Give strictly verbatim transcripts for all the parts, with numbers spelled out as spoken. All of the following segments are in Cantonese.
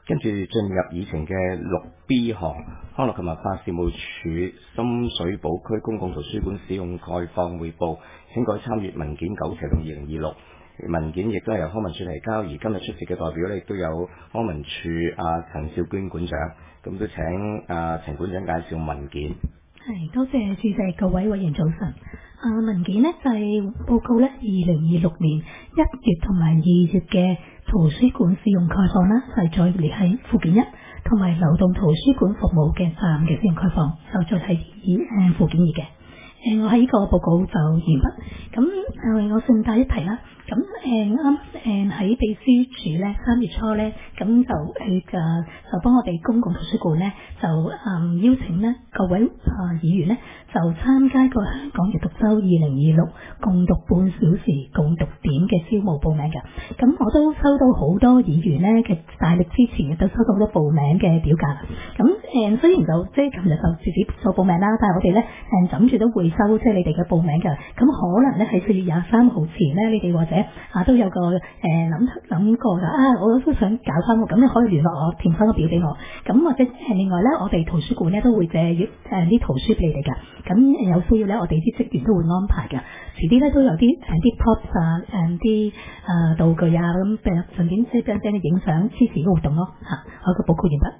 跟住進入議程嘅六 B 項，康樂及文化事務署深水埗區公共圖書館使用概況匯報，請改參閱文件九斜到二零二六。文件亦都係由康文署提交，而今日出席嘅代表咧亦都有康文署阿陳少娟館長，咁都請阿陳館長介紹文件。 係，多謝主席，各位委員早晨。啊，文件呢就係、是、報告呢二零二六年一月同埋二月嘅圖書館使用概況啦，係再列喺附件一，同埋流動圖書館服務嘅站嘅使用概況，就再係以誒附件二嘅。誒，我喺呢個報告就完畢。咁誒，我順帶一提啦。咁誒啱誒喺秘書處咧，三月初咧，咁就佢嘅就幫我哋公共圖書館咧，就誒、嗯、邀請咧各位啊、呃、議員咧，就參加個香港閱讀周二零二六共讀半小時共讀點嘅招募報名嘅。咁我都收到好多議員咧嘅大力支持，亦都收到好多報名嘅表格。咁誒、呃、雖然就即係琴日就自己做報名啦，但係我哋咧誒諗住都會收即係你哋嘅報名嘅。咁可能咧喺四月廿三號前咧，你哋或者啊，都有個誒諗諗過㗎啊！我都想搞翻個，咁你可以聯絡我，填翻個表俾我。咁或者誒另外咧，我哋圖書館咧都會借誒啲圖書俾你哋㗎。咁有需要咧，我哋啲職員都會安排㗎。遲啲咧都有啲誒啲 props 啊，誒啲誒道具啊，咁誒順便即係俾俾你影相支持個活動咯嚇。我個報告完畢。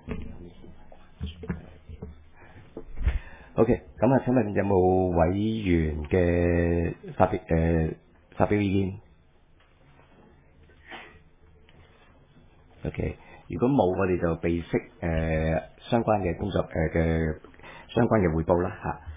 OK，咁啊，請問有冇委員嘅發表誒、呃、發表意見？OK， 如果冇，我哋就備悉誒相關嘅工作誒嘅、呃、相關嘅彙報啦嚇。